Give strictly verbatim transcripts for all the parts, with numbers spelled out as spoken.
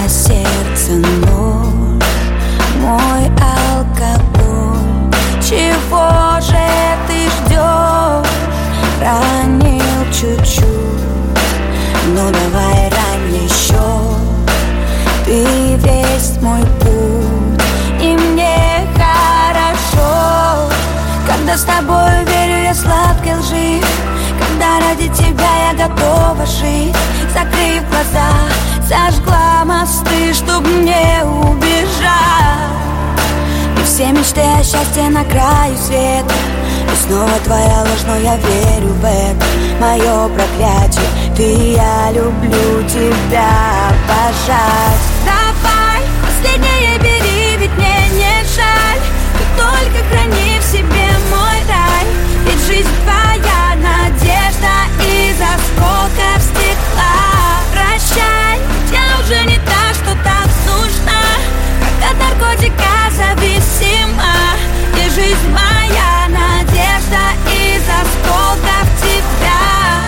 сердце нож, мой алкоголь. Чего же ты ждешь? Ранил чуть-чуть, ну давай рань еще. Ты весь мой путь, и мне хорошо, когда с тобой верю я сладкой лжи, когда ради тебя я готова жить. Закрыв глаза, сожгла мосты, чтоб не убежать. И все мечты о счастье на краю света, и снова твоя ложь, но я верю в это. Мое проклятие, ты, я люблю тебя, обожать. Давай, последнее бери, ведь мне не жаль. Ты только храни в себе мой рай, ведь жизнь твоя надежда из осколков стекла. Прощай, я уже не та, что так нужна, как от наркотика зависима. И жизнь моя надежда из осколков тебя.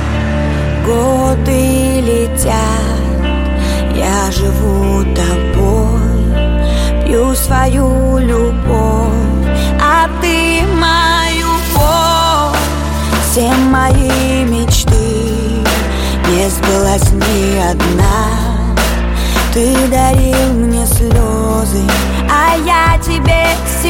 Годы летят, я живу тобой, пью свою любовь, а ты мою боль. Все мои мечты, не сбылась ни одна. Ты дарил мне слезы, а я тебе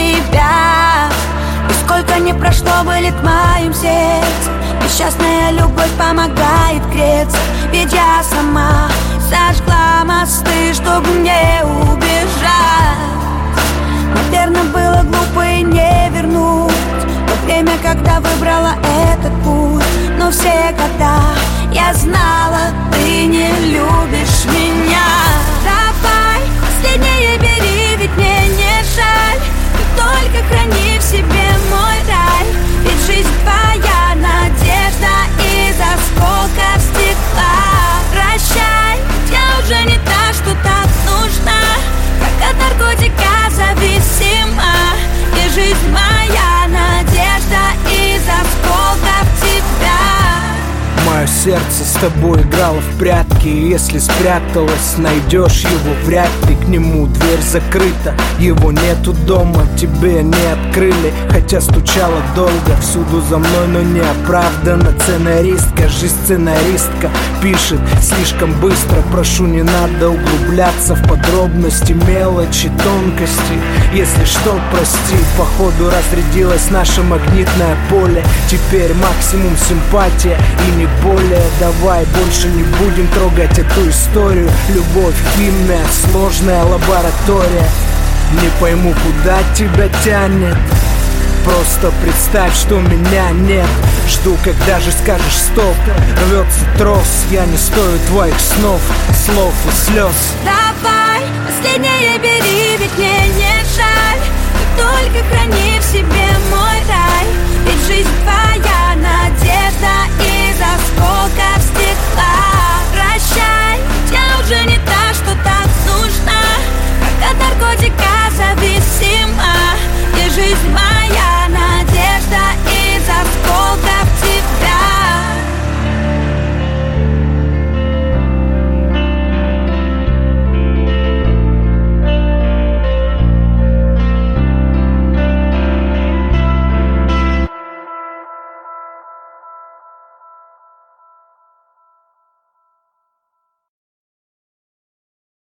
себя. И сколько не прошло, былит в моем сердце, несчастная любовь помогает греться. Ведь я сама сожгла мосты, чтоб не убежать. Наверное, было глупо и не вернуть то время, когда выбрала этот путь. Но все года я знала, ты не любишь меня. Давай, последнее бери, ведь мне не жаль. Ты только храни в себе мой рай, ведь жизнь твоя надежда из осколков стекла. Прощай, я уже не та, что так нужна, как от наркотика зависима. И жизнь моя надежда из осколков тебя. Мое сердце с тобой играло в прятки, и если спряталась, найдешь его вряд ли. К нему дверь закрыта, его нету дома, тебе не открыли, хотя стучала долго. Всюду за мной, но не оправдана. Сценаристка, жизнь сценаристка пишет слишком быстро. Прошу, не надо углубляться в подробности, мелочи, тонкости. Если что, прости, походу разрядилось наше магнитное поле. Теперь максимум симпатия и не более. Давай больше не будем трогать эту историю. Любовь, химия, сложная лаборатория. Не пойму, куда тебя тянет. Просто представь, что меня нет. Жду, когда же скажешь стоп. Рвется трос, я не стою твоих снов, слов и слез. Давай, последнее бери, ведь мне не жаль. Ты только храни в себе мой рай, ведь жизнь твоя